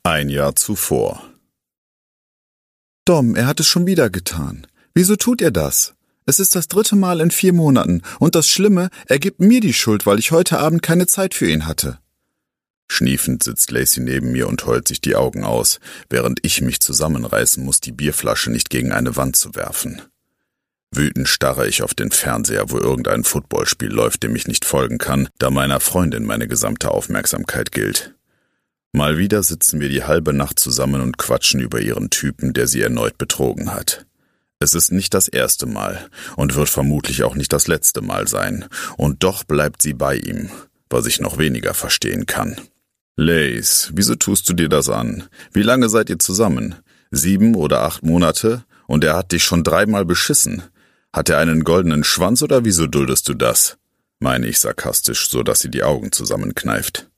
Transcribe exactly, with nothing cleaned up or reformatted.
Ein Jahr zuvor. Dom, er hat es schon wieder getan. Wieso tut er das? Es ist das dritte Mal in vier Monaten und das Schlimme, er gibt mir die Schuld, weil ich heute Abend keine Zeit für ihn hatte. Schniefend sitzt Lacey neben mir und heult sich die Augen aus, während ich mich zusammenreißen muss, die Bierflasche nicht gegen eine Wand zu werfen. Wütend starre ich auf den Fernseher, wo irgendein Footballspiel läuft, dem ich nicht folgen kann, da meiner Freundin meine gesamte Aufmerksamkeit gilt. Mal wieder sitzen wir die halbe Nacht zusammen und quatschen über ihren Typen, der sie erneut betrogen hat. Es ist nicht das erste Mal und wird vermutlich auch nicht das letzte Mal sein, und doch bleibt sie bei ihm, was ich noch weniger verstehen kann. Lace, wieso tust du dir das an? Wie lange seid ihr zusammen? Sieben oder acht Monate? Und er hat dich schon dreimal beschissen. Hat er einen goldenen Schwanz oder wieso duldest du das? Meine ich sarkastisch, so dass sie die Augen zusammenkneift.